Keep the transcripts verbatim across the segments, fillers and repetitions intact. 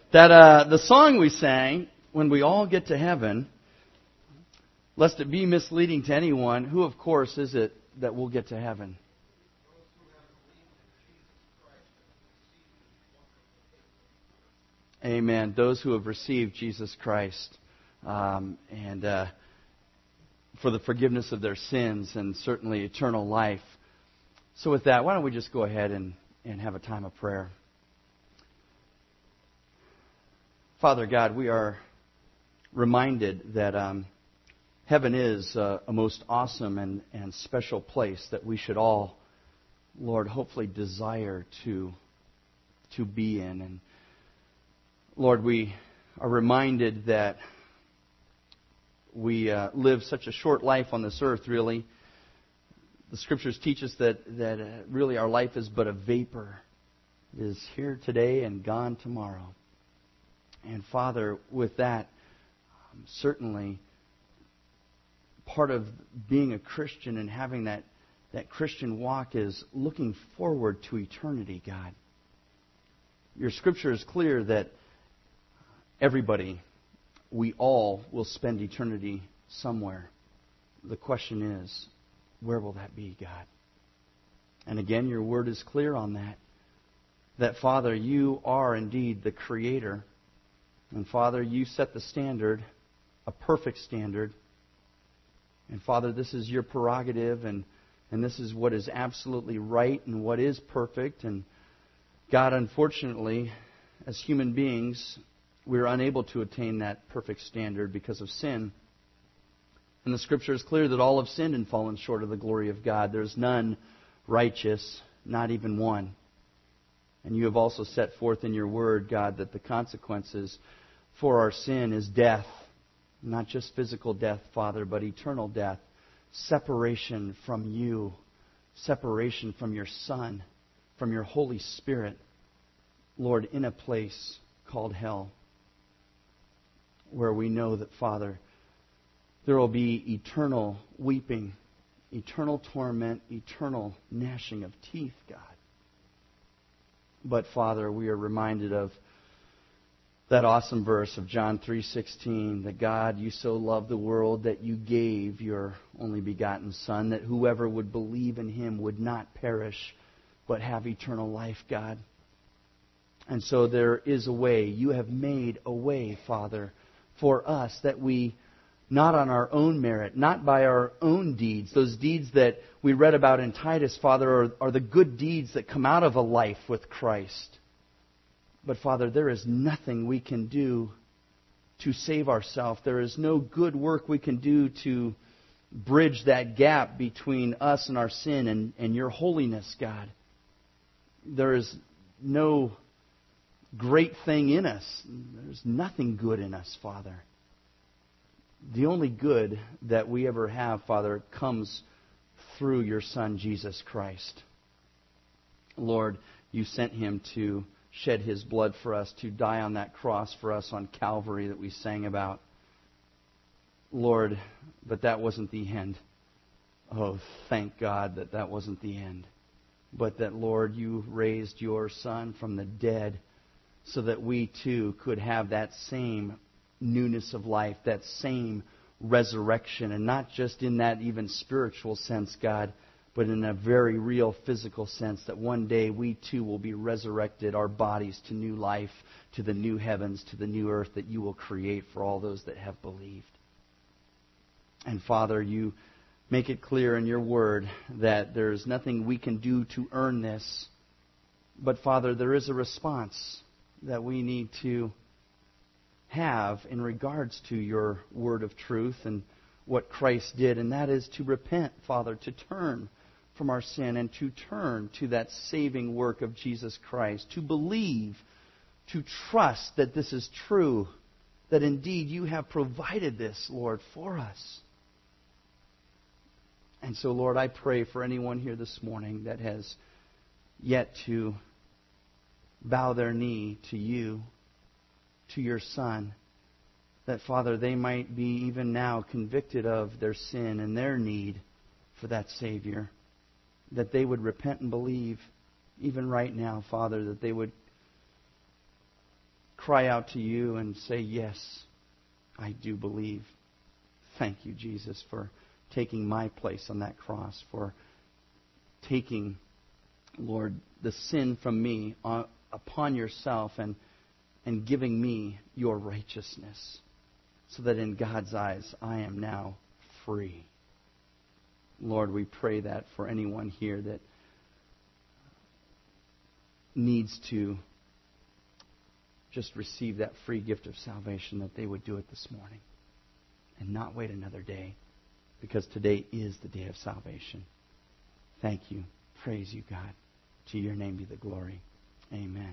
that uh, the song we sang, when we all get to heaven, lest it be misleading to anyone, who of course is it that will get to heaven? Amen. Those who have received Jesus Christ um, and uh, for the forgiveness of their sins and certainly eternal life. So with that, why don't we just go ahead and, and have a time of prayer. Father God, we are reminded that um, heaven is uh, a most awesome and, and special place that we should all, Lord, hopefully desire to, to be in. And Lord, we are reminded that we uh, live such a short life on this earth, really. The Scriptures teach us that, that uh, really our life is but a vapor. It is here today and gone tomorrow. And Father, with that, um, certainly part of being a Christian and having that, that Christian walk is looking forward to eternity, God. Your Scripture is clear that everybody, we all will spend eternity somewhere. The question is, where will that be, God? And again, your word is clear on that. That, Father, you are indeed the Creator. And, Father, you set the standard, a perfect standard. And, Father, this is your prerogative, and, and this is what is absolutely right and what is perfect. And, God, unfortunately, as human beings, we are unable to attain that perfect standard because of sin. And the Scripture is clear that all have sinned and fallen short of the glory of God. There is none righteous, not even one. And you have also set forth in your word, God, that the consequences for our sin is death. Not just physical death, Father, but eternal death. Separation from you. Separation from your Son. From your Holy Spirit. Lord, in a place called hell. Where we know that, Father, there will be eternal weeping, eternal torment, eternal gnashing of teeth, God. But, Father, we are reminded of that awesome verse of John three sixteen, that God, you so loved the world that you gave your only begotten Son, that whoever would believe in Him would not perish, but have eternal life, God. And so there is a way. You have made a way, Father, for us that we, not on our own merit, not by our own deeds, those deeds that we read about in Titus, Father, are, are the good deeds that come out of a life with Christ. But, Father, there is nothing we can do to save ourselves. There is no good work we can do to bridge that gap between us and our sin and, and your holiness, God. There is no great thing in us. There's nothing good in us, Father. The only good that we ever have, Father, comes through your Son, Jesus Christ. Lord, you sent Him to shed His blood for us, to die on that cross for us on Calvary that we sang about. Lord, but that wasn't the end. Oh, thank God that that wasn't the end. But that, Lord, you raised your Son from the dead so that we too could have that same newness of life, that same resurrection, and not just in that even spiritual sense, God, but in a very real physical sense, that one day we too will be resurrected, our bodies to new life, to the new heavens, to the new earth that you will create for all those that have believed. And Father, you make it clear in your word that there is nothing we can do to earn this, but Father, there is a response that we need to have in regards to your word of truth and what Christ did, and that is to repent, Father, to turn from our sin and to turn to that saving work of Jesus Christ, to believe, to trust that this is true, that indeed you have provided this, Lord, for us. And so, Lord, I pray for anyone here this morning that has yet to bow their knee to you, to your Son, that, Father, they might be even now convicted of their sin and their need for that Savior, that they would repent and believe even right now, Father, that they would cry out to you and say, yes, I do believe. Thank you, Jesus, for taking my place on that cross, for taking, Lord, the sin from me on, upon yourself and, and giving me your righteousness, so that in God's eyes I am now free. Lord, we pray that for anyone here that needs to just receive that free gift of salvation, that they would do it this morning and not wait another day, because today is the day of salvation. Thank you. Praise you, God. To your name be the glory. Amen.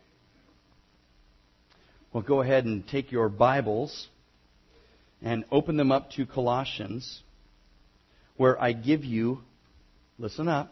Well, go ahead and take your Bibles and open them up to Colossians, where I give you, listen up,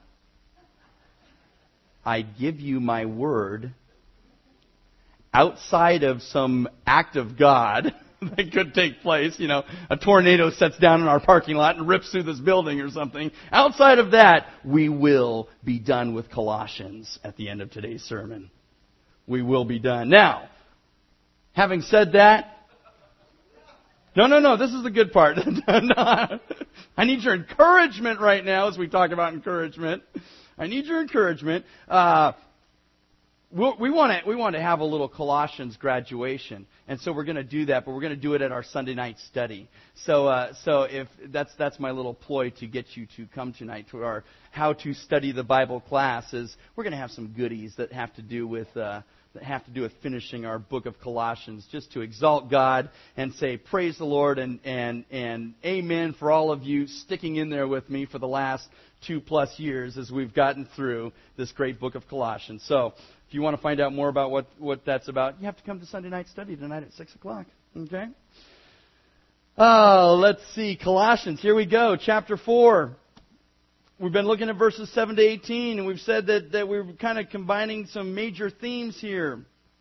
I give you my word outside of some act of God that could take place. You know, a tornado sets down in our parking lot and rips through this building or something. Outside of that, we will be done with Colossians at the end of today's sermon. We will be done. Now, having said that, no, no, no, this is the good part. I need your encouragement right now as we talk about encouragement. I need your encouragement. Uh, we'll, we want to we want to have a little Colossians graduation, and so we're going to do that. But we're going to do it at our Sunday night study. So, uh, so if that's that's my little ploy to get you to come tonight to our How to Study the Bible classes. We're going to have some goodies that have to do with. Uh, that have to do with finishing our book of Colossians, just to exalt God and say, praise the Lord and, and, and amen for all of you sticking in there with me for the last two plus years as we've gotten through this great book of Colossians. So if you want to find out more about what, what that's about, you have to come to Sunday night study tonight at six o'clock. Okay? Oh, let's see. Colossians. Here we go. Chapter four. We've been looking at verses seven to eighteen, and we've said that, that we're kind of combining some major themes here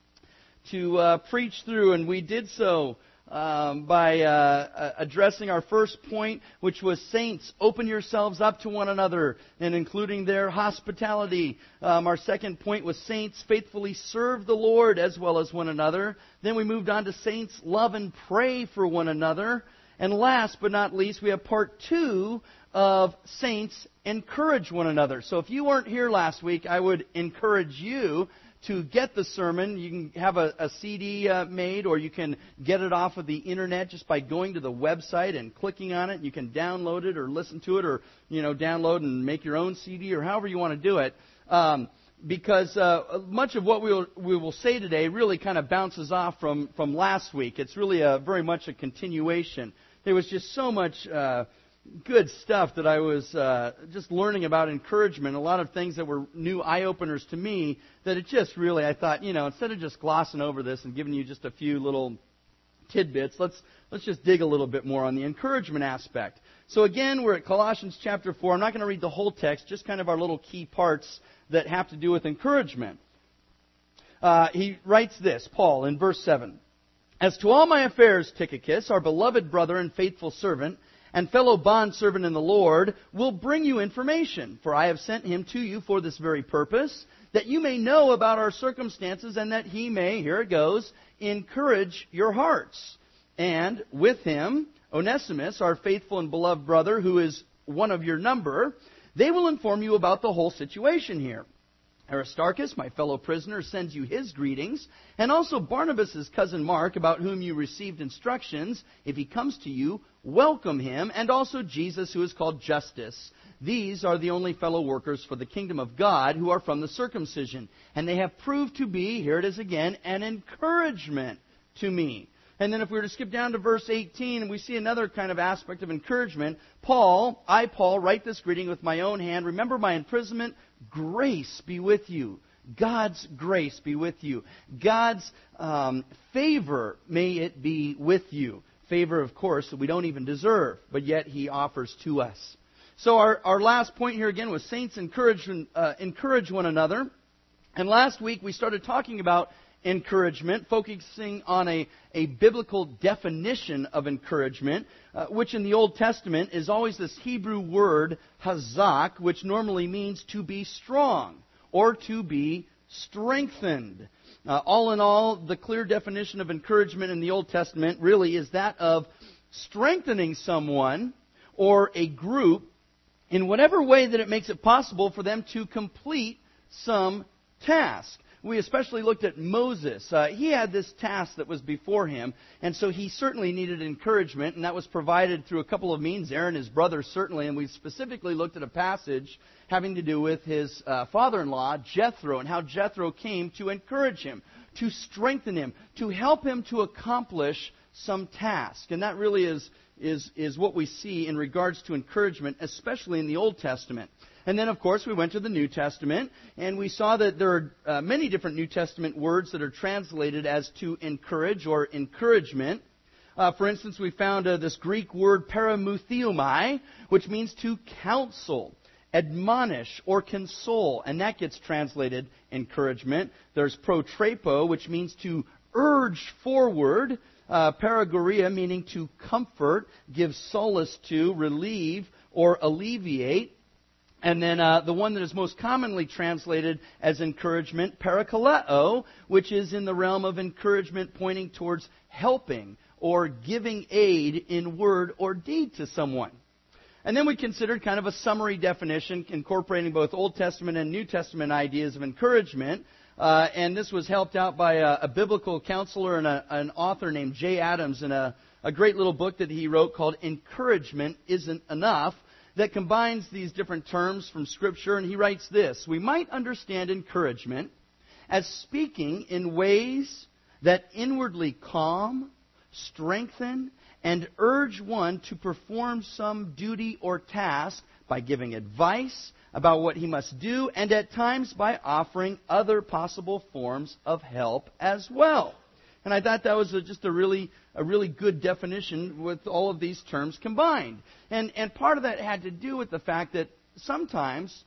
to uh, preach through, and we did so um, by uh, addressing our first point, which was saints, open yourselves up to one another, and including their hospitality. Um, our second point was saints, faithfully serve the Lord as well as one another. Then we moved on to saints, love and pray for one another. And last but not least, we have part two of saints, encourage one another. So if you weren't here last week, I would encourage you to get the sermon. You can have a, a C D uh, made, or you can get it off of the internet just by going to the website and clicking on it. You can download it or listen to it, or you know, download and make your own C D, or however you want to do it. Um, because uh, much of what we will, we will say today really kind of bounces off from, from last week. It's really a, very much a continuation. There was just so much Uh, good stuff that I was uh, just learning about encouragement, a lot of things that were new eye-openers to me, that it just really, I thought, you know, instead of just glossing over this and giving you just a few little tidbits, let's let's just dig a little bit more on the encouragement aspect. So again, we're at Colossians chapter four. I'm not going to read the whole text, just kind of our little key parts that have to do with encouragement. Uh, he writes this, Paul, in verse seven. As to all my affairs, Tychicus, our beloved brother and faithful servant, and fellow bondservant in the Lord, will bring you information. For I have sent him to you for this very purpose, that you may know about our circumstances, and that he may, here it goes, encourage your hearts. And with him, Onesimus, our faithful and beloved brother, who is one of your number, they will inform you about the whole situation here. Aristarchus, my fellow prisoner, sends you his greetings, and also Barnabas' cousin Mark, about whom you received instructions. If he comes to you, welcome him, and also Jesus, who is called Justus. These are the only fellow workers for the kingdom of God who are from the circumcision, and they have proved to be, here it is again, an encouragement to me. And then if we were to skip down to verse eighteen, we see another kind of aspect of encouragement. Paul, I, Paul, write this greeting with my own hand. Remember my imprisonment. Grace be with you. God's grace be with you. God's um, favor, may it be with you. Favor, of course, that we don't even deserve, but yet He offers to us. So our, our last point here again was saints encourage, uh, encourage one another. And last week we started talking about encouragement, focusing on a, a biblical definition of encouragement, uh, which in the Old Testament is always this Hebrew word, hazak, which normally means to be strong or to be strengthened. Uh, all in all, the clear definition of encouragement in the Old Testament really is that of strengthening someone or a group in whatever way that it makes it possible for them to complete some task. We especially looked at Moses. Uh, he had this task that was before him, and so he certainly needed encouragement, and that was provided through a couple of means. Aaron, his brother, certainly, and we specifically looked at a passage having to do with his uh, father-in-law, Jethro, and how Jethro came to encourage him, to strengthen him, to help him to accomplish some task. And that really is, is, is what we see in regards to encouragement, especially in the Old Testament. And then, of course, we went to the New Testament, and we saw that there are uh, many different New Testament words that are translated as to encourage or encouragement. Uh, for instance, we found uh, this Greek word paramuthiomai, which means to counsel, admonish, or console, and that gets translated encouragement. There's protrapo, which means to urge forward, uh, paragoria, meaning to comfort, give solace to, relieve, or alleviate. And then uh, the one that is most commonly translated as encouragement, parakaleo, which is in the realm of encouragement pointing towards helping or giving aid in word or deed to someone. And then we considered kind of a summary definition incorporating both Old Testament and New Testament ideas of encouragement. Uh, and this was helped out by a, a biblical counselor and a, an author named Jay Adams in a, a great little book that he wrote called Encouragement Isn't Enough, that combines these different terms from Scripture. And he writes this: we might understand encouragement as speaking in ways that inwardly calm, strengthen, and urge one to perform some duty or task by giving advice about what he must do, and at times by offering other possible forms of help as well. And I thought that was a, just a really a really good definition with all of these terms combined. And and part of that had to do with the fact that sometimes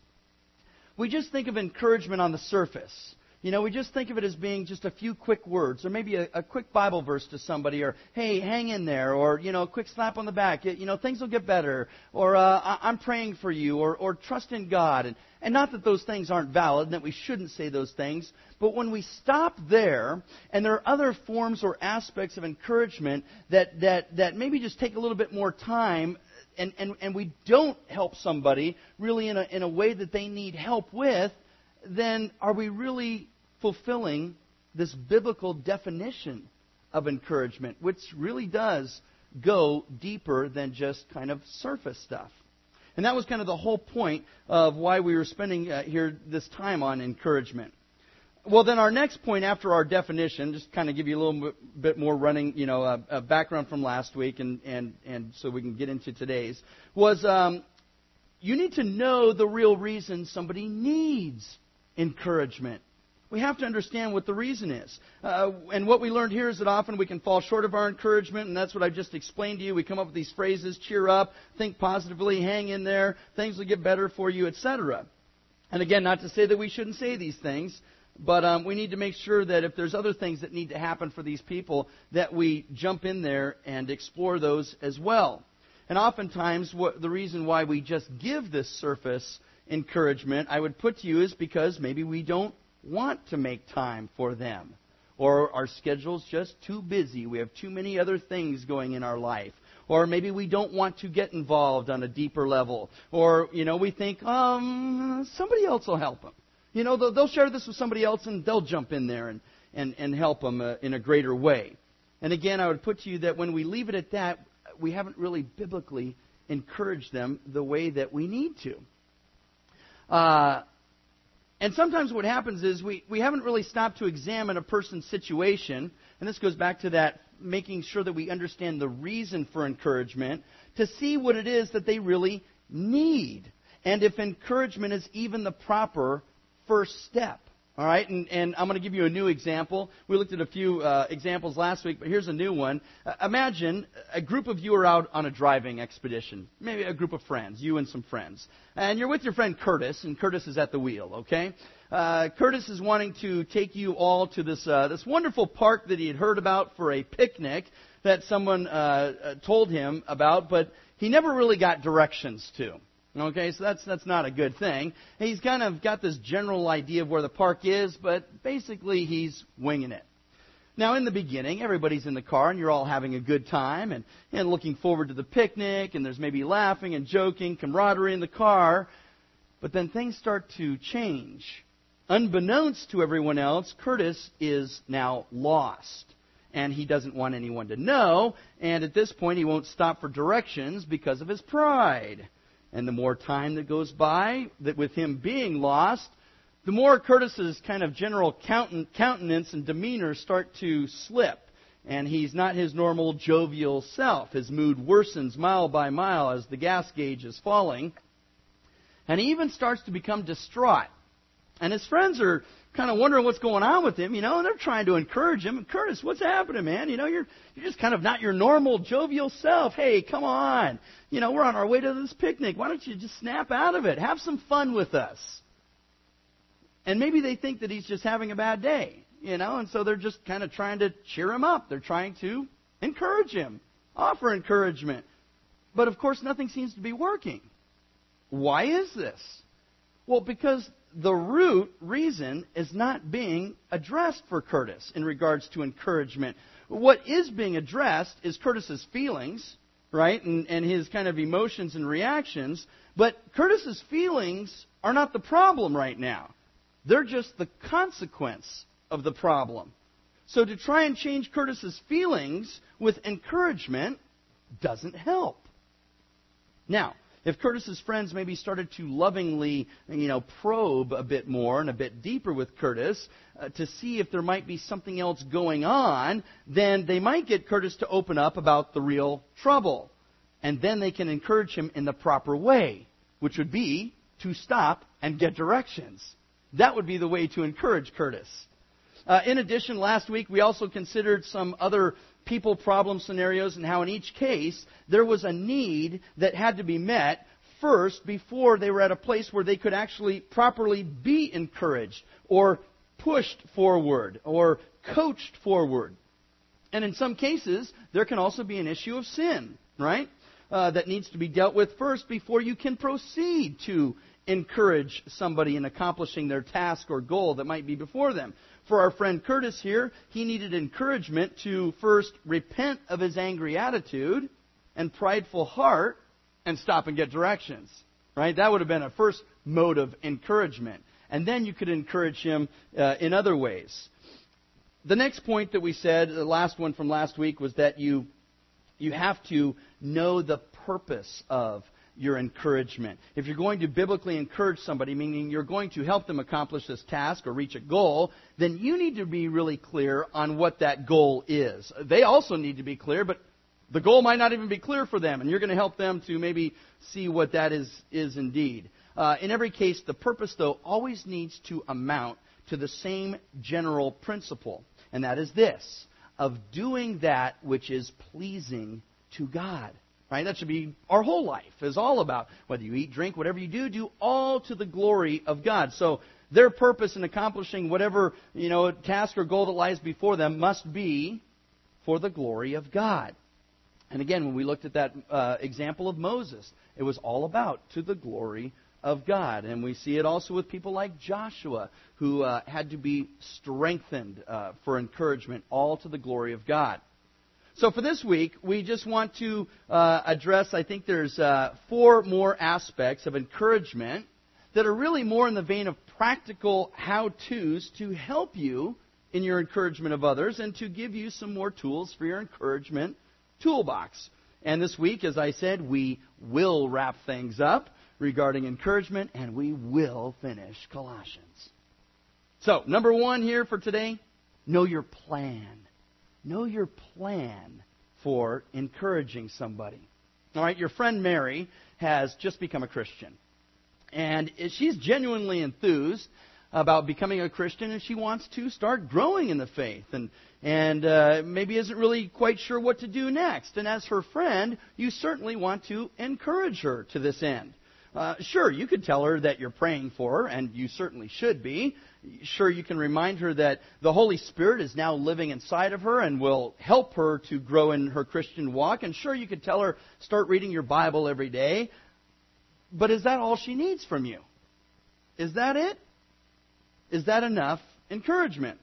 we just think of encouragement on the surface. You know, we just think of it as being just a few quick words, or maybe a, a quick Bible verse to somebody, or, hey, hang in there, or, you know, a quick slap on the back, you know, things will get better, or uh, I'm praying for you, or, or trust in God. And, and not that those things aren't valid, and that we shouldn't say those things, but when we stop there, and there are other forms or aspects of encouragement that, that, that maybe just take a little bit more time, and, and, and we don't help somebody really in a, in a way that they need help with, then are we really fulfilling this biblical definition of encouragement, which really does go deeper than just kind of surface stuff? And that was kind of the whole point of why we were spending uh, here this time on encouragement. Well, then our next point after our definition, just kind of give you a little bit more running, you know, uh, uh, background from last week, and, and, and so we can get into today's, was um, you need to know the real reason somebody needs encouragement. We have to understand what the reason is. Uh, and what we learned here is that often we can fall short of our encouragement, and that's what I've just explained to you. We come up with these phrases: cheer up, think positively, hang in there, things will get better for you, et cetera. And again, not to say that we shouldn't say these things, but um, we need to make sure that if there's other things that need to happen for these people, that we jump in there and explore those as well. And oftentimes, what, the reason why we just give this surface encouragement, I would put to you, is because maybe we don't want to make time for them, or our schedule's just too busy. We have too many other things going in our life, or maybe we don't want to get involved on a deeper level, or you know we think um somebody else will help them. You know they'll, they'll share this with somebody else and they'll jump in there and and and help them uh, in a greater way. And again, I would put to you that when we leave it at that, we haven't really biblically encouraged them the way that we need to. Uh, and sometimes what happens is we, we haven't really stopped to examine a person's situation, and this goes back to that making sure that we understand the reason for encouragement, to see what it is that they really need, and if encouragement is even the proper first step. All right, and, and I'm going to give you a new example. We looked at a few uh, examples last week, but here's a new one. Uh, imagine a group of you are out on a driving expedition, maybe a group of friends, you and some friends. And you're with your friend Curtis, and Curtis is at the wheel, okay? Uh, Curtis is wanting to take you all to this uh, this wonderful park that he had heard about for a picnic that someone uh, uh, told him about, but he never really got directions to. Okay, so that's that's not a good thing. He's kind of got this general idea of where the park is, but basically he's winging it. Now, in the beginning, everybody's in the car, and you're all having a good time and, and looking forward to the picnic, and there's maybe laughing and joking, camaraderie in the car. But then things start to change. Unbeknownst to everyone else, Curtis is now lost. And he doesn't want anyone to know. And at this point, he won't stop for directions because of his pride. And the more time that goes by, that with him being lost, the more Curtis's kind of general countenance and demeanor start to slip. And he's not his normal jovial self. His mood worsens mile by mile as the gas gauge is falling. And he even starts to become distraught. And his friends are kind of wondering what's going on with him, you know, and they're trying to encourage him. Curtis, what's happening, man? You know, you're you're just kind of not your normal jovial self. Hey, come on. You know, we're on our way to this picnic. Why don't you just snap out of it? Have some fun with us. And maybe they think that he's just having a bad day, you know, and so they're just kind of trying to cheer him up. They're trying to encourage him, offer encouragement. But, of course, nothing seems to be working. Why is this? Well, because the root reason is not being addressed for Curtis in regards to encouragement. What is being addressed is Curtis's feelings, right, and, and his kind of emotions and reactions. But Curtis's feelings are not the problem right now. They're just the consequence of the problem. So to try and change Curtis's feelings with encouragement doesn't help. Now, if Curtis's friends maybe started to lovingly, you know, probe a bit more and a bit deeper with Curtis uh, to see if there might be something else going on, then they might get Curtis to open up about the real trouble. And then they can encourage him in the proper way, which would be to stop and get directions. That would be the way to encourage Curtis. Uh, in addition, last week we also considered some other people problem scenarios and how in each case there was a need that had to be met first before they were at a place where they could actually properly be encouraged or pushed forward or coached forward. And in some cases, there can also be an issue of sin, right? Uh, that needs to be dealt with first before you can proceed to encourage somebody in accomplishing their task or goal that might be before them. For our friend Curtis here, he needed encouragement to first repent of his angry attitude and prideful heart and stop and get directions. Right? That would have been a first mode of encouragement. And then you could encourage him uh, in other ways. The next point that we said, the last one from last week, was that you you have to know the purpose of your encouragement. If you're going to biblically encourage somebody, meaning you're going to help them accomplish this task or reach a goal, then you need to be really clear on what that goal is. They also need to be clear, but the goal might not even be clear for them, and you're going to help them to maybe see what that is, is indeed. Uh, in every case, the purpose, though, always needs to amount to the same general principle, and that is this, of doing that which is pleasing to God. Right? That should be our whole life, is all about. Whether you eat, drink, whatever you do, do all to the glory of God. So their purpose in accomplishing whatever, you know, task or goal that lies before them must be for the glory of God. And again, when we looked at that uh, example of Moses, it was all about to the glory of God. And we see it also with people like Joshua, who uh, had to be strengthened uh, for encouragement, all to the glory of God. So for this week, we just want to uh, address, I think there's uh, four more aspects of encouragement that are really more in the vein of practical how-tos to help you in your encouragement of others and to give you some more tools for your encouragement toolbox. And this week, as I said, we will wrap things up regarding encouragement, and we will finish Colossians. So, number one here for today, know your plan. Know your plan for encouraging somebody. All right, your friend Mary has just become a Christian. And she's genuinely enthused about becoming a Christian, and she wants to start growing in the faith. And, and uh, maybe isn't really quite sure what to do next. And as her friend, you certainly want to encourage her to this end. Uh, sure, you could tell her that you're praying for her, and you certainly should be. Sure, you can remind her that the Holy Spirit is now living inside of her and will help her to grow in her Christian walk. And sure, you could tell her, start reading your Bible every day. But is that all she needs from you? Is that it? Is that enough encouragement?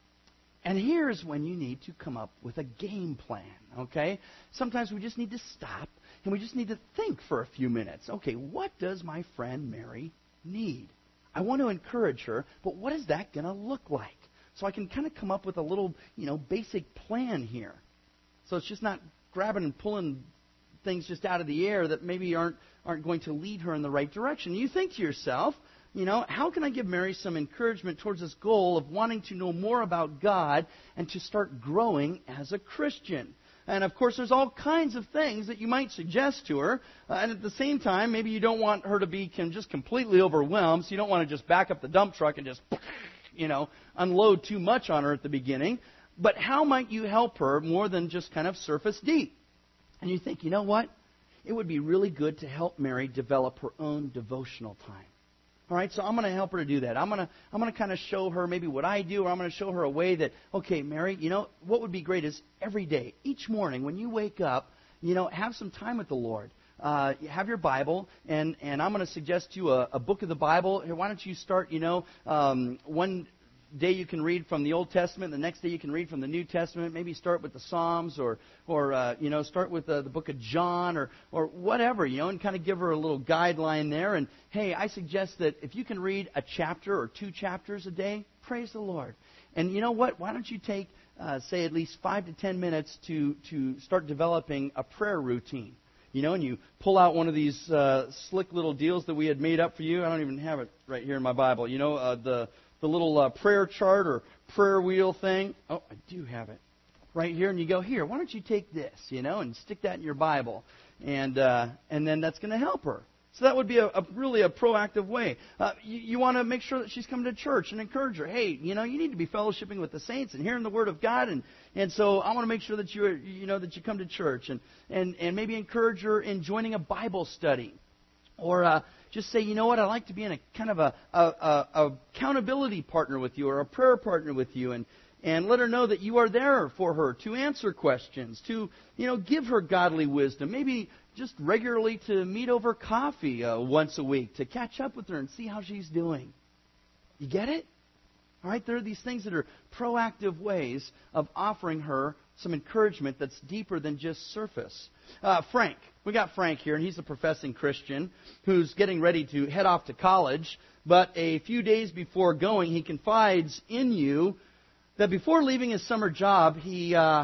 And here's when you need to come up with a game plan, okay? Sometimes we just need to stop and we just need to think for a few minutes. Okay, what does my friend Mary need? I want to encourage her, but what is that going to look like? So I can kind of come up with a little, you know, basic plan here. So it's just not grabbing and pulling things just out of the air that maybe aren't aren't going to lead her in the right direction. You think to yourself, you know, how can I give Mary some encouragement towards this goal of wanting to know more about God and to start growing as a Christian? And, of course, there's all kinds of things that you might suggest to her. Uh, and at the same time, maybe you don't want her to be com- just completely overwhelmed, so you don't want to just back up the dump truck and just, you know, unload too much on her at the beginning. But how might you help her more than just kind of surface deep? And you think, you know what? It would be really good to help Mary develop her own devotional time. All right, so I'm going to help her to do that. I'm going to I'm going to kind of show her maybe what I do, or I'm going to show her a way that, okay, Mary, you know, what would be great is every day, each morning when you wake up, you know, have some time with the Lord. Uh, have your Bible, and, and I'm going to suggest to you a, a book of the Bible. Here, why don't you start, you know, um, one day you can read from the Old Testament, the next day you can read from the New Testament. Maybe start with the Psalms, or, or uh, you know, start with uh, the book of John, or, or whatever, you know, and kind of give her a little guideline there. And, hey, I suggest that if you can read a chapter or two chapters a day, praise the Lord. And you know what? Why don't you take, uh, say, at least five to ten minutes to, to start developing a prayer routine? You know, and you pull out one of these uh, slick little deals that we had made up for you. I don't even have it right here in my Bible. You know, uh, the... the little uh, prayer chart or prayer wheel thing. Oh, I do have it right here. And you go, here, why don't you take this, you know, and stick that in your Bible. And uh, and then that's going to help her. So that would be a, a really a proactive way. Uh, you you want to make sure that she's coming to church and encourage her. Hey, you know, you need to be fellowshipping with the saints and hearing the Word of God. And, and so I want to make sure that you you know that you come to church. And, and, and maybe encourage her in joining a Bible study. Or uh, just say, you know what, I'd like to be in a kind of a, a, a, a accountability partner with you, or a prayer partner with you, and, and let her know that you are there for her to answer questions, to, you know, give her godly wisdom. Maybe just regularly to meet over coffee uh, once a week, to catch up with her and see how she's doing. You get it? All right, there are these things that are proactive ways of offering her some encouragement that's deeper than just surface. Uh, Frank, we got Frank here, and he's a professing Christian who's getting ready to head off to college. But a few days before going, he confides in you that before leaving his summer job, he uh,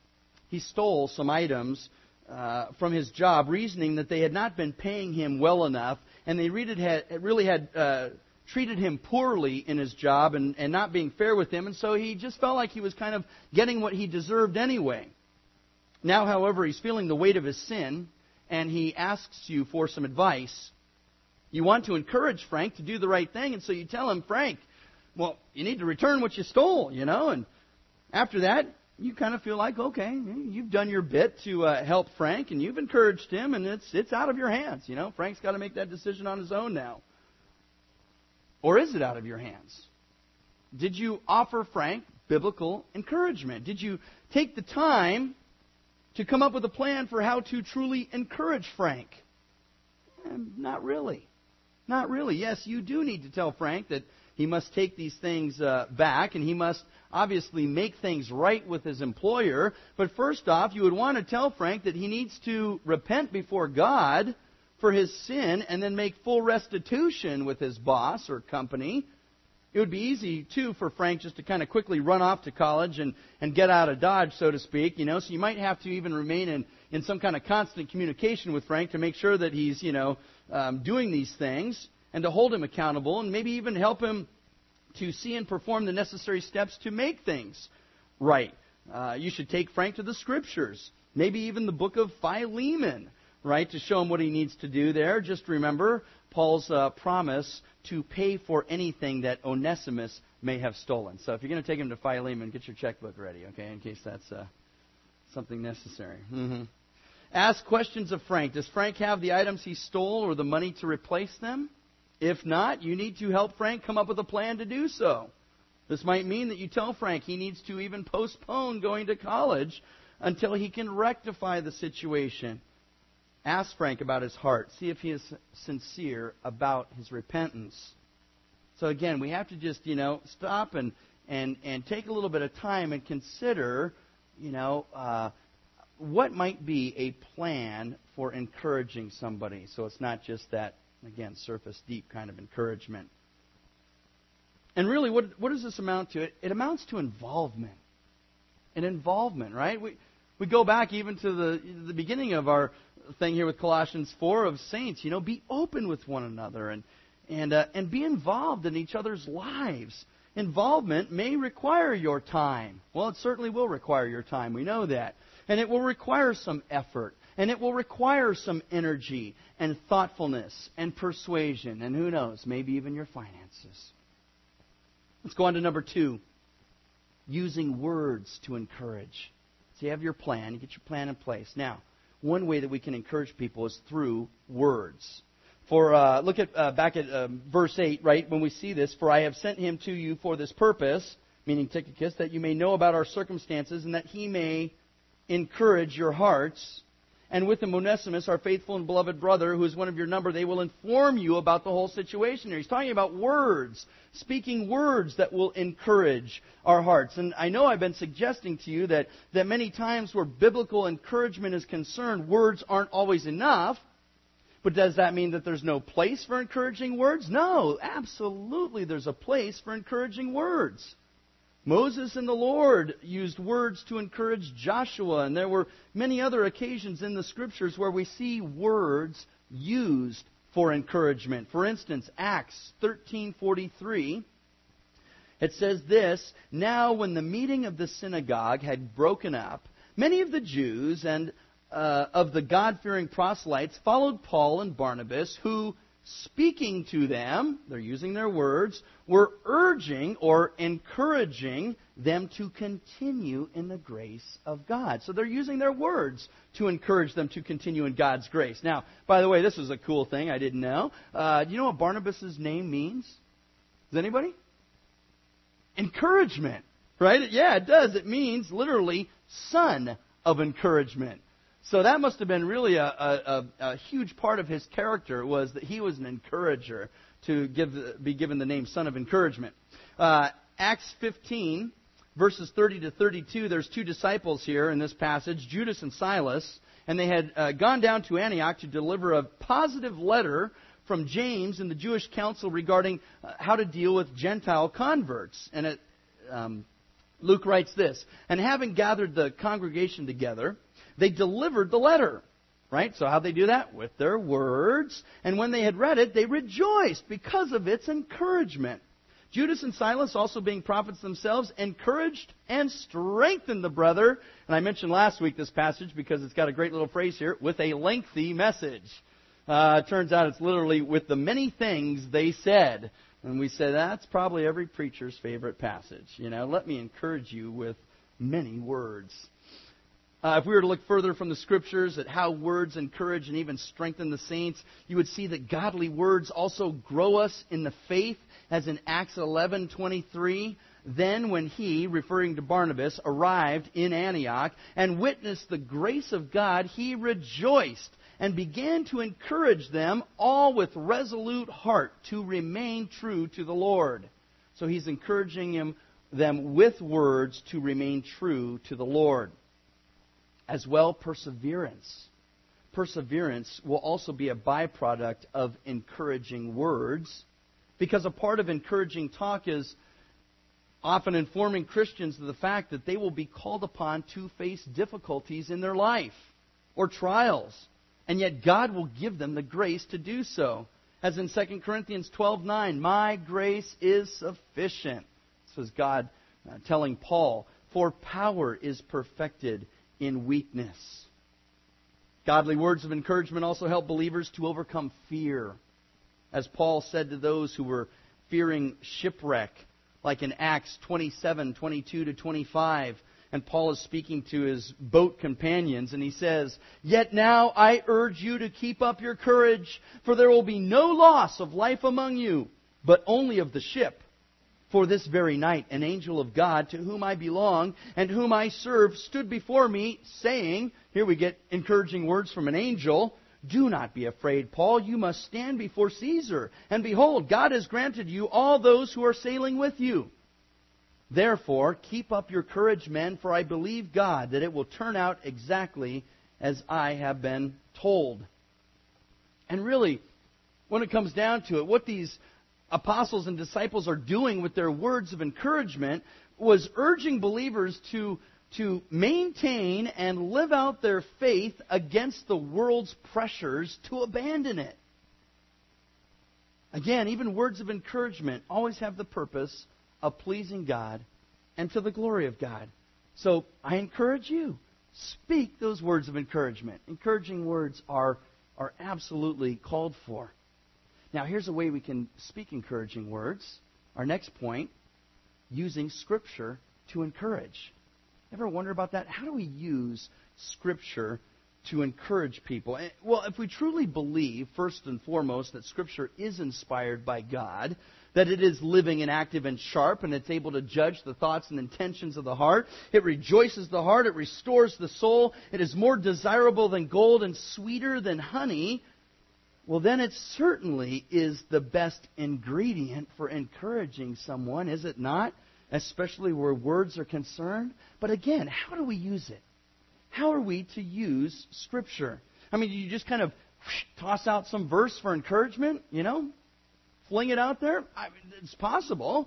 he stole some items uh, from his job, reasoning that they had not been paying him well enough, and they really had really had uh, treated him poorly in his job and, and not being fair with him, and so he just felt like he was kind of getting what he deserved anyway. Now, however, he's feeling the weight of his sin, and he asks you for some advice. You want to encourage Frank to do the right thing, and so you tell him, Frank, well, you need to return what you stole, you know, and after that, you kind of feel like, okay, you've done your bit to uh, help Frank, and you've encouraged him, and it's it's out of your hands, you know. Frank's got to make that decision on his own now. Or is it out of your hands? Did you offer Frank biblical encouragement? Did you take the time to come up with a plan for how to truly encourage Frank? Eh, not really. Not really. Yes, you do need to tell Frank that he must take these things uh, back, and he must obviously make things right with his employer. But first off, you would want to tell Frank that he needs to repent before God for his sin and then make full restitution with his boss or company. It would be easy, too, for Frank just to kind of quickly run off to college and, and get out of Dodge, so to speak. You know, so you might have to even remain in, in some kind of constant communication with Frank to make sure that he's, you know, um, doing these things and to hold him accountable and maybe even help him to see and perform the necessary steps to make things right. Uh, you should take Frank to the Scriptures, maybe even the book of Philemon, right, to show him what he needs to do there. Just remember Paul's uh, promise to pay for anything that Onesimus may have stolen. So if you're going to take him to Philemon, get your checkbook ready, okay, in case that's uh, something necessary. Mm-hmm. Ask questions of Frank. Does Frank have the items he stole or the money to replace them? If not, you need to help Frank come up with a plan to do so. This might mean that you tell Frank he needs to even postpone going to college until he can rectify the situation. Ask Frank about his heart. See if he is sincere about his repentance. So again, we have to just, you know, stop and, and, and take a little bit of time and consider, you know, uh, what might be a plan for encouraging somebody. So it's not just that, again, surface deep kind of encouragement. And really, what, what does this amount to? It, it amounts to involvement. An involvement, right? We we go back even to the the beginning of our thing here with Colossians four of saints. You know, be open with one another and and uh, and be involved in each other's lives. Involvement may require your time. Well, it certainly will require your time. We know that. And it will require some effort. And it will require some energy and thoughtfulness and persuasion. And who knows, maybe even your finances. Let's go on to number two. Using words to encourage. So you have your plan. You get your plan in place. Now, one way that we can encourage people is through words. For uh, look at uh, back at uh, verse eight, right? When we see this, for I have sent him to you for this purpose, meaning Tychicus, that you may know about our circumstances and that he may encourage your hearts. And with him Onesimus, our faithful and beloved brother, who is one of your number, they will inform you about the whole situation here. He's talking about words, speaking words that will encourage our hearts. And I know I've been suggesting to you that, that many times where biblical encouragement is concerned, words aren't always enough. But does that mean that there's no place for encouraging words? No, absolutely there's a place for encouraging words. Moses and the Lord used words to encourage Joshua, and there were many other occasions in the Scriptures where we see words used for encouragement. For instance, Acts thirteen forty-three, it says this, Now when the meeting of the synagogue had broken up, many of the Jews and uh, of the God-fearing proselytes followed Paul and Barnabas, who, speaking to them, they're using their words, were urging or encouraging them to continue in the grace of God. So they're using their words to encourage them to continue in God's grace. Now, by the way, this is a cool thing I didn't know. Uh, do you know what Barnabas' name means? Does anybody? Encouragement, right? Yeah, it does. It means literally son of encouragement. So that must have been really a, a, a huge part of his character, was that he was an encourager, to give be given the name son of encouragement. Uh, Acts fifteen, verses thirty to thirty-two, there's two disciples here in this passage, Judas and Silas, and they had uh, gone down to Antioch to deliver a positive letter from James and the Jewish council regarding uh, how to deal with Gentile converts. And it, um, Luke writes this, And having gathered the congregation together, they delivered the letter, right? So how'd they do that? With their words. And when they had read it, they rejoiced because of its encouragement. Judas and Silas, also being prophets themselves, encouraged and strengthened the brother. And I mentioned last week this passage because it's got a great little phrase here, with a lengthy message. Uh, it turns out it's literally with the many things they said. And we say that's probably every preacher's favorite passage. You know, let me encourage you with many words. Uh, if we were to look further from the Scriptures at how words encourage and even strengthen the saints, you would see that godly words also grow us in the faith, as in Acts eleven twenty-three. Then when he, referring to Barnabas, arrived in Antioch and witnessed the grace of God, he rejoiced and began to encourage them all with resolute heart to remain true to the Lord. So he's encouraging him, them with words to remain true to the Lord. As well, perseverance. Perseverance will also be a byproduct of encouraging words, because a part of encouraging talk is often informing Christians of the fact that they will be called upon to face difficulties in their life or trials, and yet God will give them the grace to do so. As in Second Corinthians twelve nine, My grace is sufficient. This was God uh, telling Paul, For power is perfected in weakness. Godly words of encouragement also help believers to overcome fear. As Paul said to those who were fearing shipwreck, like in Acts twenty-seven twenty-two to twenty-five, and Paul is speaking to his boat companions, and he says, Yet now I urge you to keep up your courage, for there will be no loss of life among you, but only of the ship. For this very night an angel of God, to whom I belong and whom I serve, stood before me, saying," here we get encouraging words from an angel, Do not be afraid, Paul. You must stand before Caesar. And behold, God has granted you all those who are sailing with you. Therefore, keep up your courage, men, for I believe God that it will turn out exactly as I have been told. And really, when it comes down to it, what these apostles and disciples are doing with their words of encouragement was urging believers to, to maintain and live out their faith against the world's pressures to abandon it. Again, even words of encouragement always have the purpose of pleasing God and to the glory of God. So I encourage you, speak those words of encouragement. Encouraging words are, are absolutely called for. Now, here's a way we can speak encouraging words. Our next point, using Scripture to encourage. Ever wonder about that? How do we use Scripture to encourage people? Well, if we truly believe, first and foremost, that Scripture is inspired by God, that it is living and active and sharp, and it's able to judge the thoughts and intentions of the heart, it rejoices the heart, it restores the soul, it is more desirable than gold and sweeter than honey, well, then it certainly is the best ingredient for encouraging someone, is it not? Especially where words are concerned. But again, how do we use it? How are we to use Scripture? I mean, do you just kind of toss out some verse for encouragement, you know? Fling it out there? I mean, it's possible.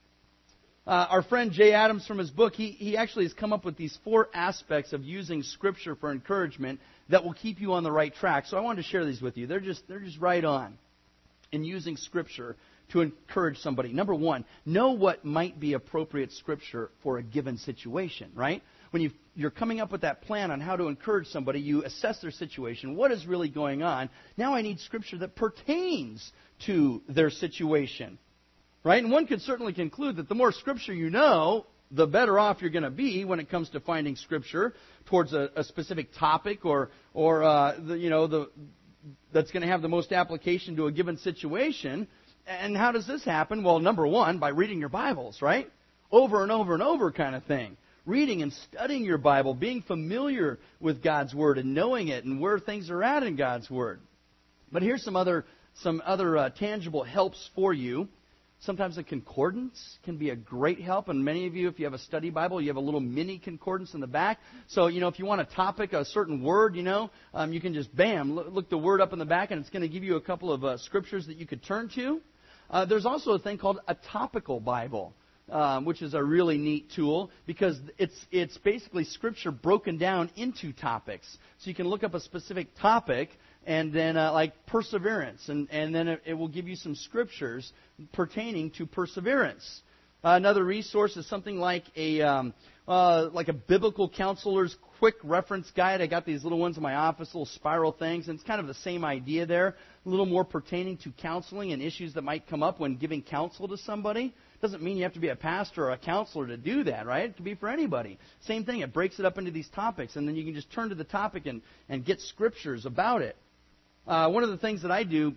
Uh, our friend Jay Adams, from his book, he, he actually has come up with these four aspects of using Scripture for encouragement that will keep you on the right track. So I wanted to share these with you. They're just they're just right on in using Scripture to encourage somebody. Number one, know what might be appropriate Scripture for a given situation, right? When you you're coming up with that plan on how to encourage somebody, you assess their situation. What is really going on? Now I need Scripture that pertains to their situation. Right? And one could certainly conclude that the more Scripture you know, the better off you're going to be when it comes to finding Scripture towards a, a specific topic or, or uh, the, you know, the that's going to have the most application to a given situation. And how does this happen? Well, number one, by reading your Bibles, right? Over and over and over kind of thing. Reading and studying your Bible, being familiar with God's Word and knowing it and where things are at in God's Word. But here's some other, some other uh, tangible helps for you. Sometimes a concordance can be a great help. And many of you, if you have a study Bible, you have a little mini concordance in the back. So, you know, if you want a topic, a certain word, you know, um, you can just, bam, look, look the word up in the back, and it's going to give you a couple of uh, scriptures that you could turn to. Uh, there's also a thing called a topical Bible, um, which is a really neat tool because it's it's basically Scripture broken down into topics. So you can look up a specific topic and then uh, like perseverance, and, and then it, it will give you some scriptures pertaining to perseverance. Uh, another resource is something like a um, uh, like a biblical counselor's quick reference guide. I got these little ones in my office, little spiral things, and it's kind of the same idea there. A little more pertaining to counseling and issues that might come up when giving counsel to somebody. Doesn't mean you have to be a pastor or a counselor to do that, right? It can be for anybody. Same thing, it breaks it up into these topics, and then you can just turn to the topic and, and get scriptures about it. Uh, one of the things that I do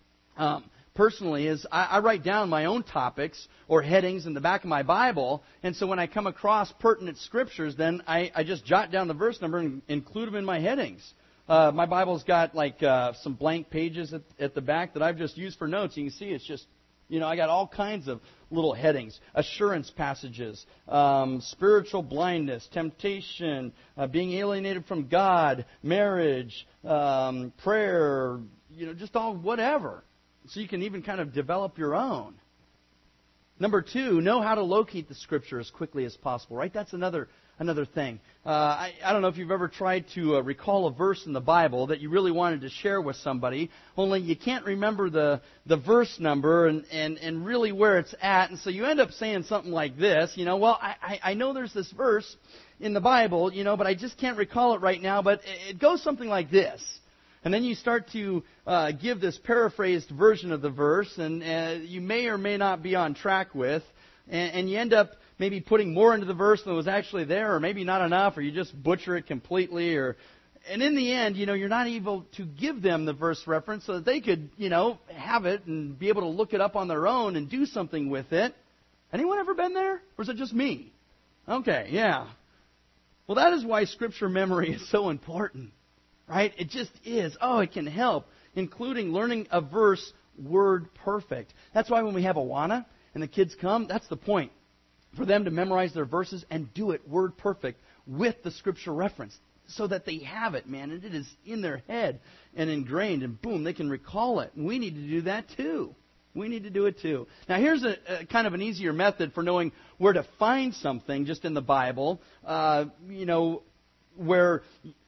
um, personally is I, I write down my own topics or headings in the back of my Bible, and so when I come across pertinent scriptures, then I, I just jot down the verse number and include them in my headings. Uh, my Bible's got like uh, some blank pages at, at the back that I've just used for notes. You can see it's just, you know, I got all kinds of little headings. Assurance passages, um, spiritual blindness, temptation, uh, being alienated from God, marriage, um, prayer, you know, just all whatever. So you can even kind of develop your own. Number two, know how to locate the Scripture as quickly as possible, right? That's another another thing. Uh, I, I don't know if you've ever tried to uh, recall a verse in the Bible that you really wanted to share with somebody, only you can't remember the, the verse number and, and, and really where it's at. And so you end up saying something like this, you know, well, I, I, I know there's this verse in the Bible, you know, but I just can't recall it right now, but it goes something like this. And then you start to uh, give this paraphrased version of the verse, and uh, you may or may not be on track with, and, and you end up maybe putting more into the verse than was actually there, or maybe not enough, or you just butcher it completely, or and in the end, you know, you're not able to give them the verse reference so that they could, you know, have it and be able to look it up on their own and do something with it. Anyone ever been there? Or is it just me? Okay, yeah. Well, that is why Scripture memory is so important. right? It just is. Oh, it can help, including learning a verse word perfect. That's why when we have Awana and the kids come, that's the point. For them to memorize their verses and do it word perfect with the scripture reference so that they have it, man, and it is in their head and ingrained, and boom, they can recall it. And we need to do that too. We need to do it too. Now, here's a, a kind of an easier method for knowing where to find something just in the Bible, uh, you know, where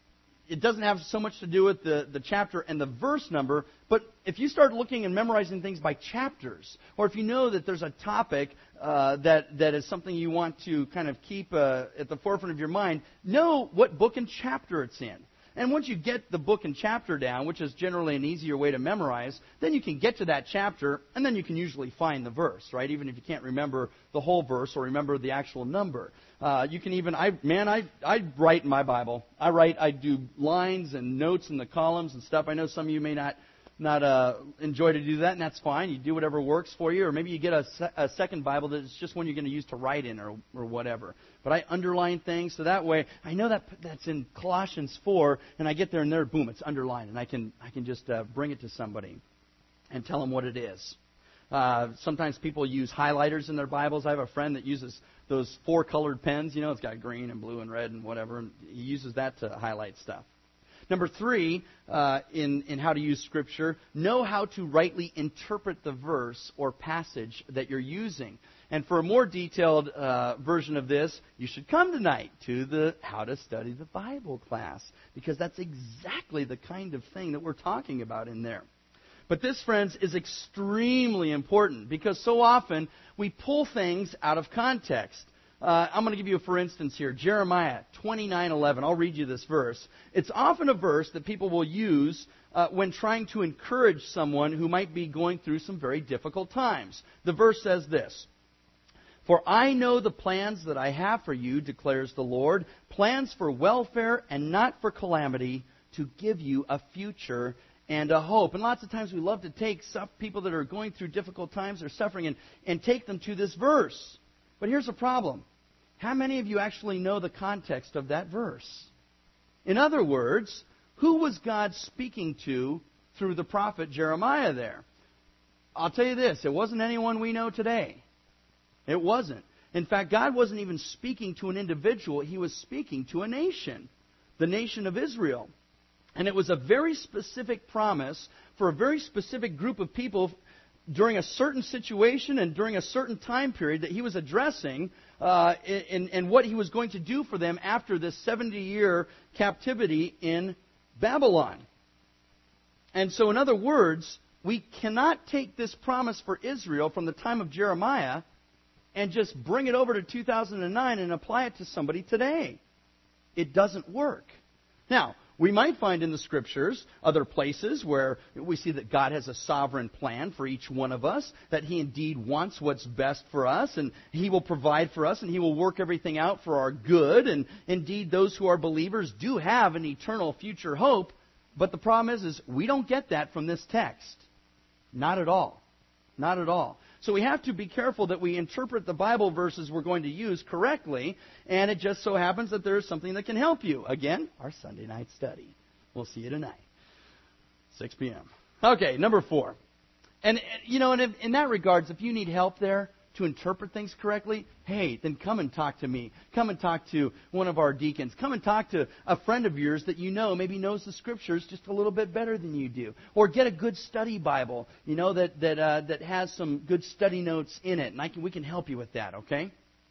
it doesn't have so much to do with the, the chapter and the verse number, but if you start looking and memorizing things by chapters, or if you know that there's a topic uh, that, that is something you want to kind of keep uh, at the forefront of your mind, know what book and chapter it's in. And once you get the book and chapter down, which is generally an easier way to memorize, then you can get to that chapter, and then you can usually find the verse, right? Even if you can't remember the whole verse or remember the actual number. Uh, you can even, I man, I I write in my Bible. I write, I do lines and notes in the columns and stuff. I know some of you may not not uh, enjoy to do that, and that's fine. You do whatever works for you, or maybe you get a, se- a second Bible that is just one you're going to use to write in, or or whatever. But I underline things so that way I know that that's in Colossians four, and I get there and there, boom, it's underlined, and I can I can just uh, bring it to somebody and tell them what it is. Uh, sometimes people use highlighters in their Bibles. I have a friend that uses those four-colored pens. You know, it's got green and blue and red and whatever, and he uses that to highlight stuff. Number three, uh, in, in how to use Scripture, know how to rightly interpret the verse or passage that you're using. And for a more detailed uh, version of this, you should come tonight to the How to Study the Bible class, because that's exactly the kind of thing that we're talking about in there. But this, friends, is extremely important, because so often we pull things out of context. Uh, I'm going to give you a for instance here. Jeremiah twenty-nine eleven. I'll read you this verse. It's often a verse that people will use uh, when trying to encourage someone who might be going through some very difficult times. The verse says this: "For I know the plans that I have for you, declares the Lord, plans for welfare and not for calamity, to give you a future and a hope." And lots of times we love to take some people that are going through difficult times or suffering and, and take them to this verse. But here's the problem. How many of you actually know the context of that verse? In other words, who was God speaking to through the prophet Jeremiah there? I'll tell you this, it wasn't anyone we know today. It wasn't. In fact, God wasn't even speaking to an individual. He was speaking to a nation, the nation of Israel. And it was a very specific promise for a very specific group of people during a certain situation and during a certain time period that he was addressing uh, in, in what he was going to do for them after this seventy-year captivity in Babylon. And so, in other words, we cannot take this promise for Israel from the time of Jeremiah and just bring it over to two thousand nine and apply it to somebody today. It doesn't work. Now, we might find in the Scriptures other places where we see that God has a sovereign plan for each one of us, that He indeed wants what's best for us, and He will provide for us, and He will work everything out for our good. And indeed, those who are believers do have an eternal future hope. But the problem is, is we don't get that from this text. Not at all. Not at all. So we have to be careful that we interpret the Bible verses we're going to use correctly, and it just so happens that there is something that can help you. Again, our Sunday night study. We'll see you tonight, six p.m. Okay, number four. And, you know, and in, in that regards, if you need help there to interpret things correctly, hey, then come and talk to me. Come and talk to one of our deacons. Come and talk to a friend of yours that you know maybe knows the Scriptures just a little bit better than you do. Or get a good study Bible, you know, that that uh, that has some good study notes in it. And I can, we can help you with that, okay?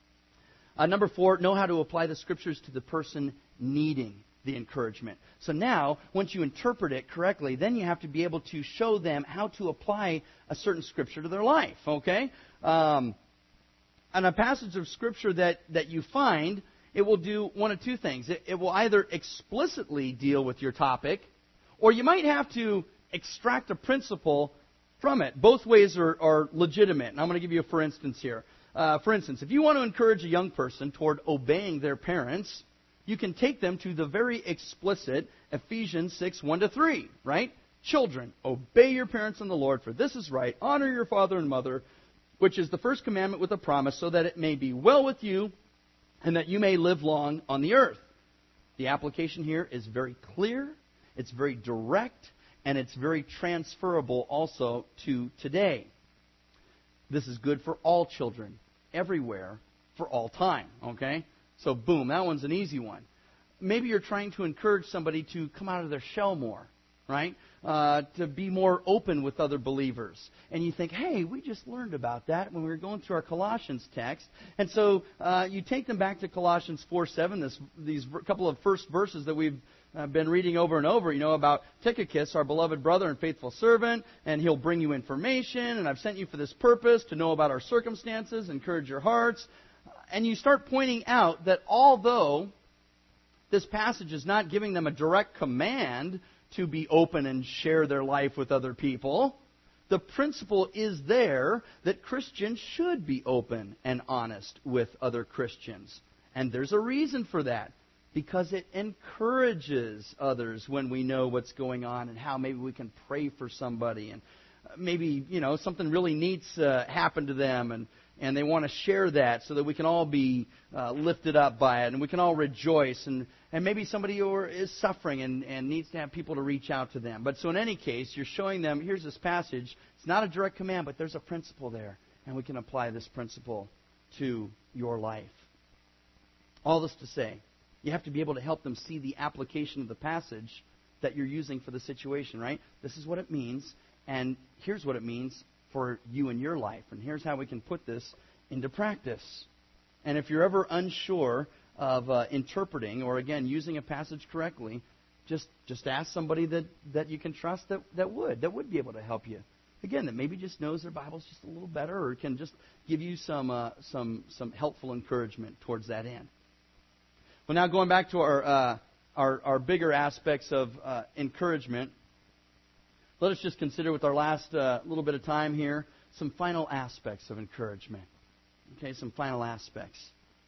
Uh, number four, know how to apply the Scriptures to the person needing the encouragement. So now, once you interpret it correctly, then you have to be able to show them how to apply a certain Scripture to their life, okay? Um, and a passage of Scripture that, that you find, it will do one of two things. It, it will either explicitly deal with your topic, or you might have to extract a principle from it. Both ways are, are legitimate. And I'm going to give you a for instance here. Uh, for instance, if you want to encourage a young person toward obeying their parents, you can take them to the very explicit Ephesians six, one to three, right? Children, obey your parents in the Lord, for this is right. Honor your father and mother, which is the first commandment with a promise, so that it may be well with you and that you may live long on the earth. The application here is very clear. It's very direct, and it's very transferable also to today. This is good for all children, everywhere, for all time. Okay? So boom, that one's an easy one. Maybe you're trying to encourage somebody to come out of their shell more, right? Uh, to be more open with other believers. And you think, hey, we just learned about that when we were going through our Colossians text. And so uh, you take them back to Colossians four seven, this, these couple of first verses that we've uh, been reading over and over, you know, about Tychicus, our beloved brother and faithful servant, and he'll bring you information, and I've sent you for this purpose, to know about our circumstances, encourage your hearts. And you start pointing out that although this passage is not giving them a direct command to be open and share their life with other people, the principle is there that Christians should be open and honest with other Christians. And there's a reason for that, because it encourages others when we know what's going on and how maybe we can pray for somebody, and maybe, you know, something really neat's uh, happened to them, and And they want to share that so that we can all be uh, lifted up by it, and we can all rejoice. And, and maybe somebody or is suffering and, and needs to have people to reach out to them. But so in any case, you're showing them, here's this passage. It's not a direct command, but there's a principle there. And we can apply this principle to your life. All this to say, you have to be able to help them see the application of the passage that you're using for the situation, right? This is what it means, and here's what it means for you in your life. And here's how we can put this into practice. And if you're ever unsure of uh, interpreting or, again, using a passage correctly, just just ask somebody that, that you can trust that, that would, that would be able to help you. Again, that maybe just knows their Bibles just a little better, or can just give you some uh, some some helpful encouragement towards that end. Well, now going back to our uh, our, our bigger aspects of uh, encouragement, let us just consider with our last uh, little bit of time here some final aspects of encouragement. Okay, some final aspects.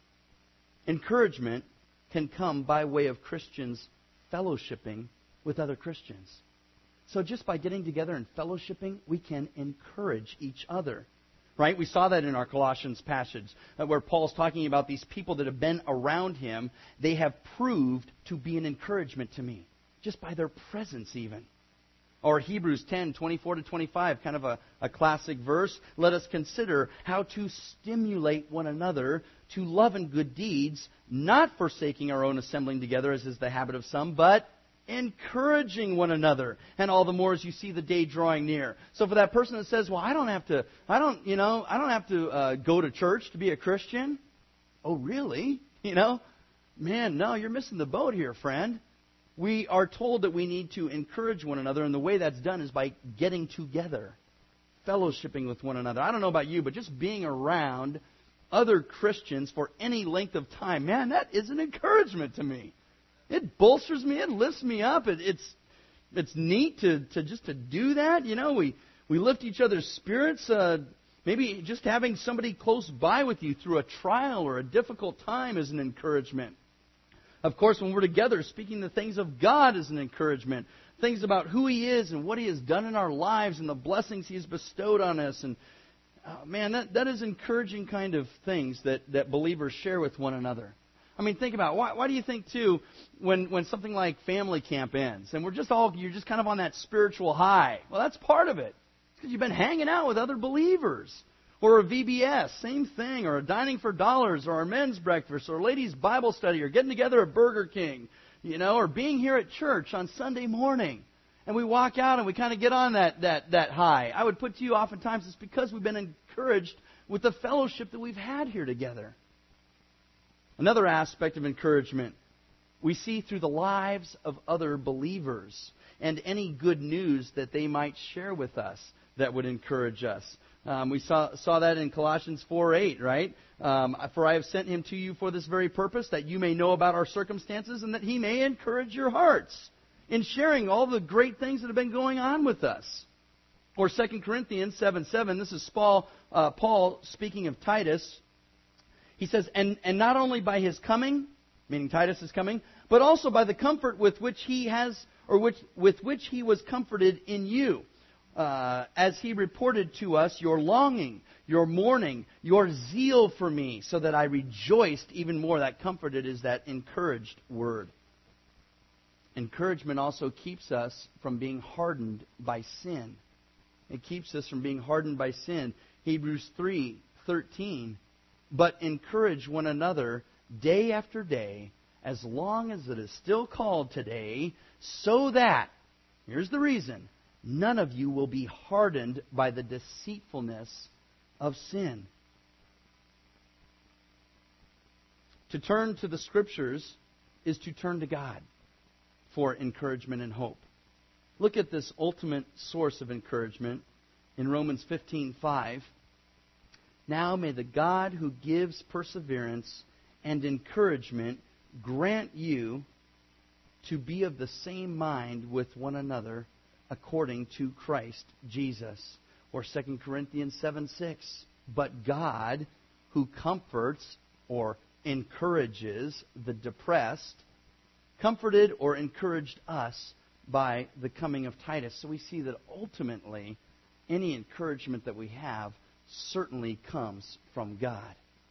Encouragement can come by way of Christians fellowshipping with other Christians. So just by getting together and fellowshipping, we can encourage each other. Right? We saw that in our Colossians passage, where Paul's talking about these people that have been around him. They have proved to be an encouragement to me, just by their presence even. Or Hebrews ten, twenty-four to twenty-five, kind of a, a classic verse. Let us consider how to stimulate one another to love and good deeds, not forsaking our own assembling together, as is the habit of some, but encouraging one another, and all the more as you see the day drawing near. So for that person that says, well, I don't have to, I don't, you know, I don't have to uh, go to church to be a Christian. Oh, really? You know? Man, no, you're missing the boat here, friend. We are told that we need to encourage one another, and the way that's done is by getting together, fellowshipping with one another. I don't know about you, but just being around other Christians for any length of time, man, that is an encouragement to me. It bolsters me. It lifts me up. It, it's it's neat to, to just to do that. You know, we, we lift each other's spirits. Uh, maybe just having somebody close by with you through a trial or a difficult time is an encouragement. Of course, when we're together, speaking the things of God is an encouragement. Things about who He is and what He has done in our lives and the blessings He has bestowed on us. And oh, man, that, that is encouraging kind of things that, that believers share with one another. I mean, think about it. Why, why do you think, too, when, when something like family camp ends, and we're just all, you're just kind of on that spiritual high? Well, that's part of it. It's because you've been hanging out with other believers. Or a V B S, same thing. Or a Dining for Dollars, or a men's breakfast, or a ladies' Bible study, or getting together at Burger King, you know, or being here at church on Sunday morning. And we walk out and we kind of get on that, that, that high. I would put to you oftentimes it's because we've been encouraged with the fellowship that we've had here together. Another aspect of encouragement we see through the lives of other believers and any good news that they might share with us that would encourage us. Um, we saw saw that in Colossians four eight, right? Um, For I have sent him to you for this very purpose, that you may know about our circumstances and that he may encourage your hearts in sharing all the great things that have been going on with us. Or Second Corinthians seven seven, this is Paul, uh, Paul speaking of Titus. He says, and, and not only by his coming, meaning Titus is coming, but also by the comfort with which he has, or which, with which he was comforted in you, uh, as he reported to us your longing, your mourning, your zeal for me, so that I rejoiced even more. That comforted is that encouraged word. Encouragement also keeps us from being hardened by sin. It keeps us from being hardened by sin. Hebrews three thirteen. But encourage one another day after day, as long as it is still called today, so that, here's the reason, none of you will be hardened by the deceitfulness of sin. To turn to the Scriptures is to turn to God for encouragement and hope. Look at this ultimate source of encouragement in Romans fifteen five. Now may the God who gives perseverance and encouragement grant you to be of the same mind with one another according to Christ Jesus. Or Second Corinthians seven six. But God who comforts or encourages the depressed comforted or encouraged us by the coming of Titus. So we see that ultimately any encouragement that we have certainly comes from God.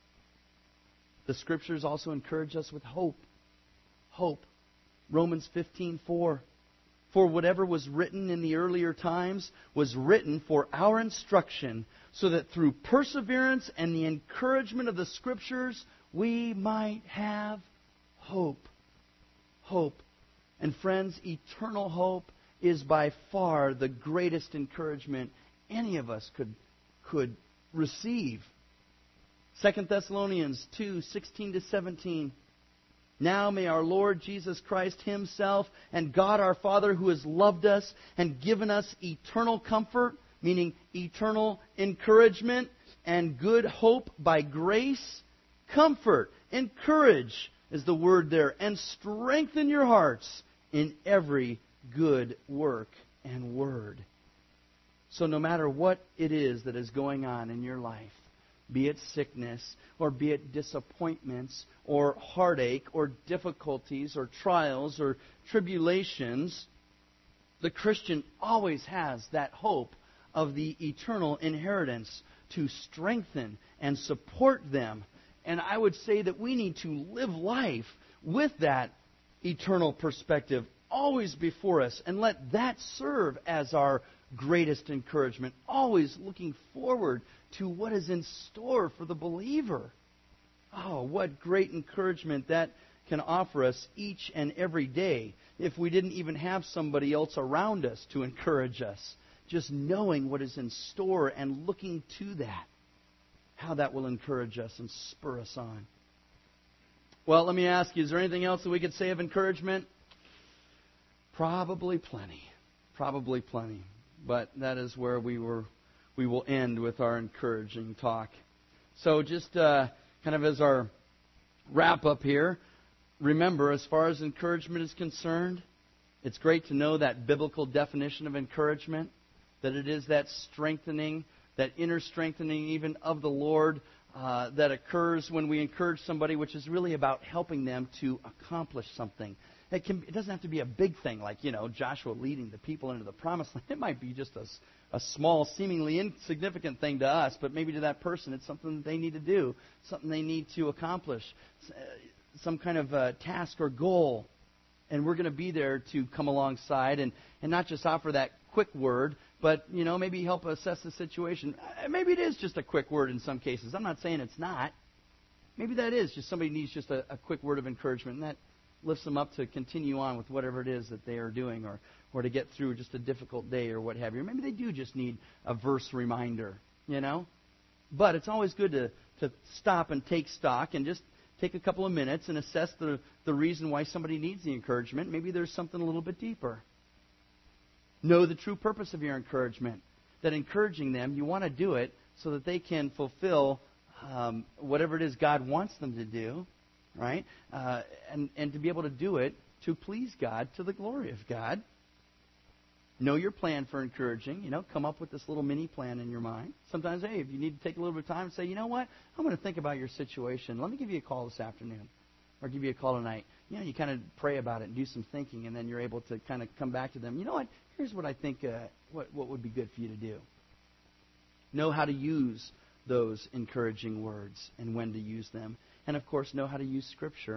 The Scriptures also encourage us with hope. Hope. Romans fifteen four. For whatever was written in the earlier times was written for our instruction, so that through perseverance and the encouragement of the Scriptures we might have hope. Hope. And friends, eternal hope is by far the greatest encouragement any of us could, could receive. Second Thessalonians two sixteen to seventeen. Now may our Lord Jesus Christ Himself and God our Father, who has loved us and given us eternal comfort, meaning eternal encouragement and good hope by grace, comfort, encourage is the word there, and strengthen your hearts in every good work and word. So no matter what it is that is going on in your life, be it sickness, or be it disappointments, or heartache, or difficulties, or trials, or tribulations, the Christian always has that hope of the eternal inheritance to strengthen and support them. And I would say that we need to live life with that eternal perspective always before us, and let that serve as our greatest encouragement, always looking forward to what is in store for the believer. Oh, what great encouragement that can offer us each and every day if we didn't even have somebody else around us to encourage us. Just knowing what is in store and looking to that, how that will encourage us and spur us on. Well, let me ask you, is there anything else that we could say of encouragement? Probably plenty. Probably plenty. But that is where we were. We will end with our encouraging talk. So just uh, kind of as our wrap-up here, remember, as far as encouragement is concerned, it's great to know that biblical definition of encouragement, that it is that strengthening, that inner strengthening even of the Lord uh, that occurs when we encourage somebody, which is really about helping them to accomplish something. It, can, it doesn't have to be a big thing like, you know, Joshua leading the people into the promised land. It might be just a, a small, seemingly insignificant thing to us, but maybe to that person it's something that they need to do, something they need to accomplish, some kind of uh, task or goal. And we're going to be there to come alongside and, and not just offer that quick word, but, you know, maybe help assess the situation. Maybe it is just a quick word in some cases. I'm not saying it's not. Maybe that is just somebody needs just a, a quick word of encouragement, and that lifts them up to continue on with whatever it is that they are doing, or, or to get through just a difficult day or what have you. Maybe they do just need a verse reminder, you know. But it's always good to, to stop and take stock and just take a couple of minutes and assess the, the reason why somebody needs the encouragement. Maybe there's something a little bit deeper. Know the true purpose of your encouragement. That encouraging them, you want to do it so that they can fulfill um, whatever it is God wants them to do. Right? Uh, and, and to be able to do it to please God, to the glory of God. Know your plan for encouraging. You know, come up with this little mini plan in your mind. Sometimes, hey, if you need to take a little bit of time and say, you know what, I'm going to think about your situation. Let me give you a call this afternoon. Or give you a call tonight. You know, you kind of pray about it and do some thinking, and then you're able to kind of come back to them. You know what, here's what I think uh, what, what would be good for you to do. Know how to use those encouraging words and when to use them. And, of course, know how to use Scripture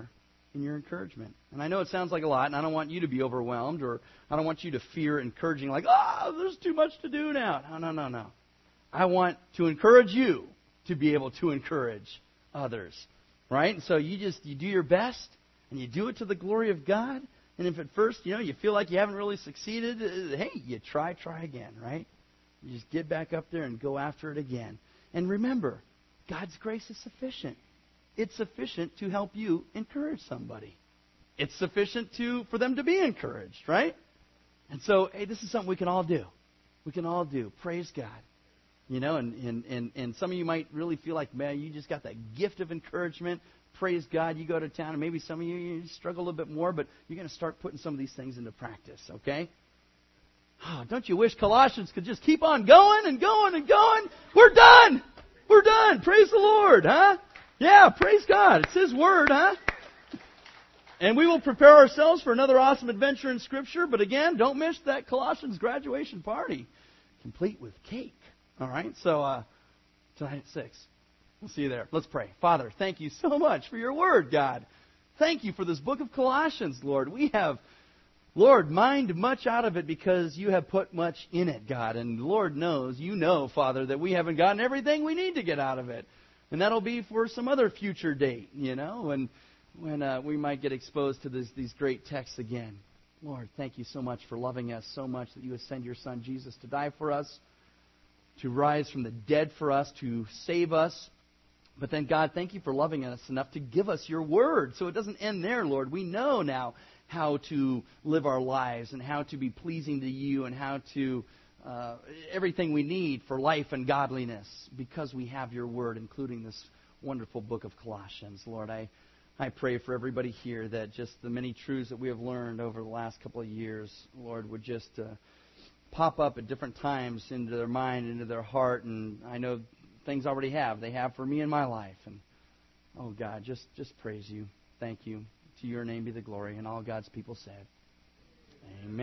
in your encouragement. And I know it sounds like a lot, and I don't want you to be overwhelmed, or I don't want you to fear encouraging, like, oh, there's too much to do now. No, no, no, no. I want to encourage you to be able to encourage others, right? And so you just, you do your best, and you do it to the glory of God. And if at first, you know, you feel like you haven't really succeeded, hey, you try, try again, right? You just get back up there and go after it again. And remember, God's grace is sufficient. It's sufficient to help you encourage somebody. It's sufficient to for them to be encouraged, right? And so, hey, this is something we can all do. We can all do. Praise God. You know, and, and, and, and some of you might really feel like, man, you just got that gift of encouragement. Praise God. You go to town, and maybe some of you, you struggle a little bit more, but you're going to start putting some of these things into practice, okay? Oh, don't you wish Colossians could just keep on going and going and going? We're done. We're done. Praise the Lord, huh? Yeah, praise God. It's His Word, huh? And we will prepare ourselves for another awesome adventure in Scripture. But again, don't miss that Colossians graduation party, complete with cake. All right? So, uh, tonight at six. We'll see you there. Let's pray. Father, thank you so much for your Word, God. Thank you for this book of Colossians, Lord. We have, Lord, mined much out of it because you have put much in it, God. And Lord knows, you know, Father, that we haven't gotten everything we need to get out of it. And that'll be for some other future date, you know, when when uh, we might get exposed to this, these great texts again. Lord, thank you so much for loving us so much that you would send your Son Jesus to die for us, to rise from the dead for us, to save us. But then, God, thank you for loving us enough to give us your word. So it doesn't end there, Lord. We know now how to live our lives and how to be pleasing to you and how to Uh, everything we need for life and godliness because we have your word, including this wonderful book of Colossians. Lord, I, I pray for everybody here that just the many truths that we have learned over the last couple of years, Lord, would just uh, pop up at different times into their mind, into their heart. And I know things already have. They have for me in my life. And, oh, God, just, just praise you. Thank you. To your name be the glory. And all God's people said, amen.